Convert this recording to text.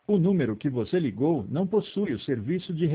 O número que você ligou não possui o serviço de